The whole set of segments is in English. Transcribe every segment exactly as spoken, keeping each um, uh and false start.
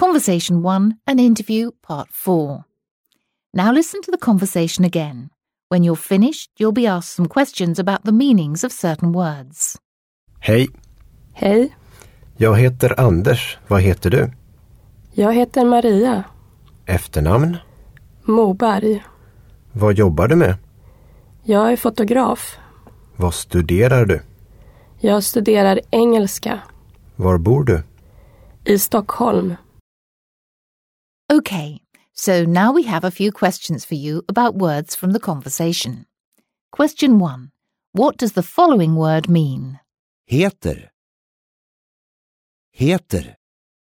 Conversation one, an interview, part four. Now listen to the conversation again. When you're finished, you'll be asked some questions about the meanings of certain words. Hej. Hej, Jag heter Anders. Vad heter du? jag heter Maria Efternamn? Moberg. Vad jobbar du med? Jag är fotograf. Vad studerar du? Jag studerar engelska Var bor du? i Stockholm. Okay, so now we have a few questions for you about words from the conversation. Question one. What does the following word mean? Heter. Heter.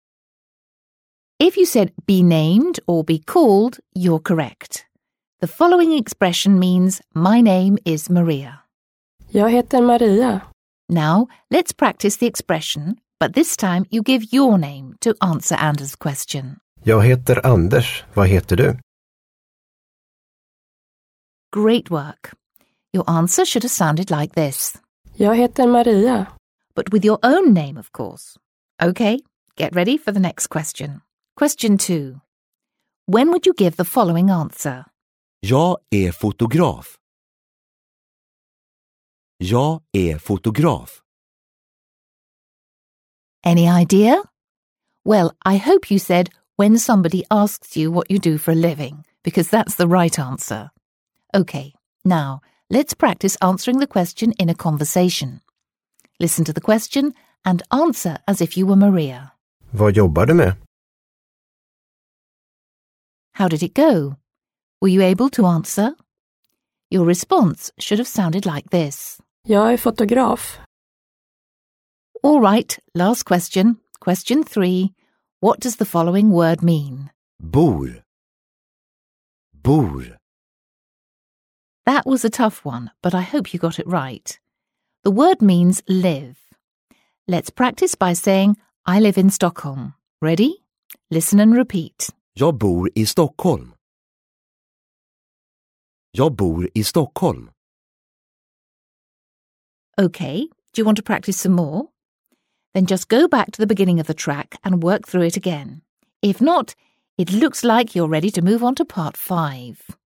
If you said be named or be called, you're correct. The following expression means my name is Maria. Jag heter Maria. Now, let's practice the expression, but this time you give your name to answer Anders' question. Jag heter Anders. Vad heter du? Great work. Your answer should have sounded like this, Jag heter Maria. but with your own name, of course. Okay, get ready for the next question. Question two. When would you give the following answer? Jag är fotograf. Jag är fotograf. Any idea? Well, I hope you said when somebody asks you what you do for a living, because that's the right answer. Okay, now let's practice answering the question in a conversation. Listen to the question and answer as if you were Maria. Vad jobbar du med? How did it go? Were you able to answer? Your response should have sounded like this. Jag är fotograf. All right, last question. Question three. What does the following word mean? Bor. Bor. That was a tough one, but I hope you got it right. The word means live. Let's practice by saying, I live in Stockholm. Ready? Listen and repeat. Jag bor i Stockholm. Jag bor i Stockholm. Okay, do you want to practice some more? Then just go back to the beginning of the track and work through it again. If not, it looks like you're ready to move on to part five.